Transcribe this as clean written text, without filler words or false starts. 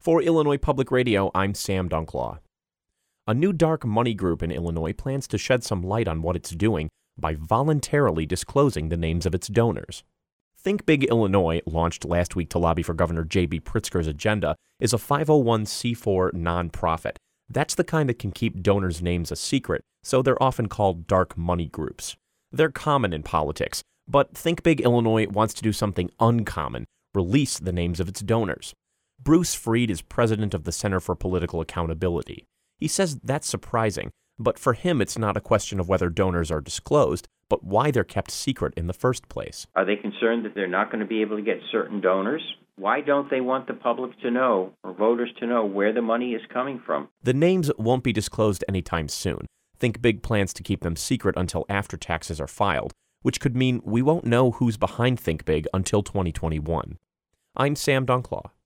For Illinois Public Radio, I'm Sam Dunklaw. A new dark money group in Illinois plans to shed some light on what it's doing by voluntarily disclosing the names of its donors. Think Big Illinois, launched last week to lobby for Governor J.B. Pritzker's agenda, is a 501c4 nonprofit. That's the kind that can keep donors' names a secret, so they're often called dark money groups. They're common in politics, but Think Big Illinois wants to do something uncommon, release the names of its donors. Bruce Freed is president of the Center for Political Accountability. He says that's surprising, but for him it's not a question of whether donors are disclosed, but why they're kept secret in the first place. Are they concerned that they're not going to be able to get certain donors? Why don't they want the public to know, or voters to know, where the money is coming from? The names won't be disclosed anytime soon. Think Big plans to keep them secret until after taxes are filed, which could mean we won't know who's behind Think Big until 2021. I'm Sam Dunklaw.